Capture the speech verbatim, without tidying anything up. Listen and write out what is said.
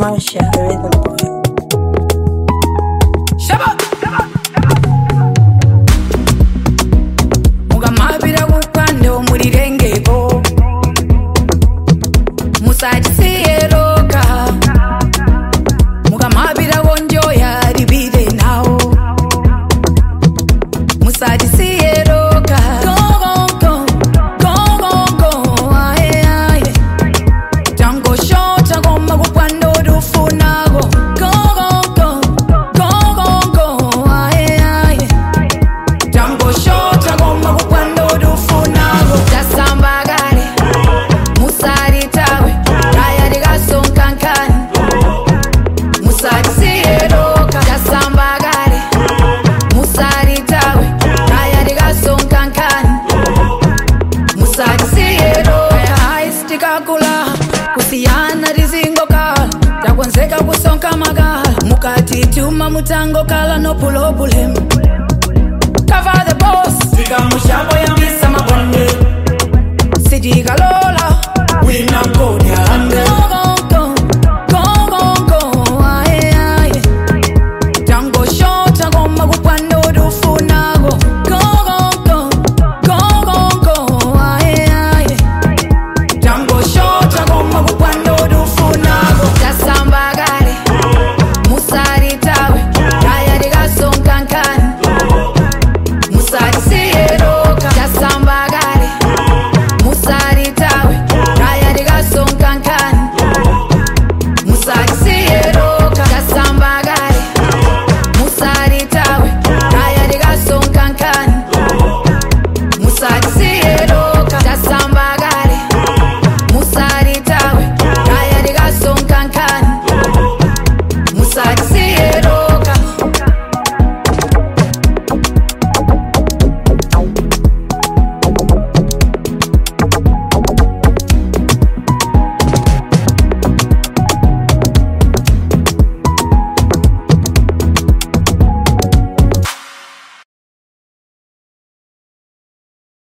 Marsha, the rhythm boy. Shabba! Mugamabira kupande omurirengeko musachisiyeroka mugamabira wonjoya ribire nawo musachisiyeroka go go go go go go aye aye tango shota goma kupande orufunago go go go go go go aye aye tango shota goma kupande orufunago tasambagare musari tawe raya rigasonkankani musari siyeroka tasambagare musari tawe raya rigasonkankani musari siyeroka aistikakula kusiyana rizingoka takwenzeka kusonka magala mukati tuma mutango kala no pulobulem cover the boss tika mushabo ya misa mabonde sidigalola wina konya